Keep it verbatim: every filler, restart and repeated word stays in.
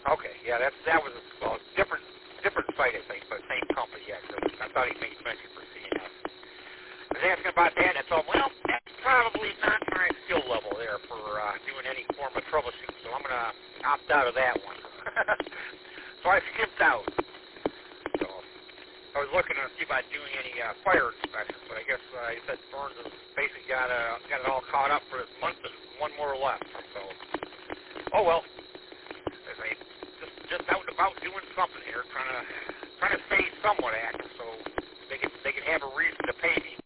Okay, yeah, that's that was a well, different different site, I think, but same company. Yeah, so I thought he made mention for C N S. I was asking about that, and I told him, well, that's probably not my skill level there for uh, doing any form of troubleshooting, so I'm going to opt out of that one. So I skipped out. So I was looking to see about doing any uh, fire inspections, but I guess uh, he said Burns has basically got, uh, got it all caught up for this month and one more left. So, oh well. As I just just out and about doing something here, trying to trying to stay somewhat active, so they can they can have a reason to pay me.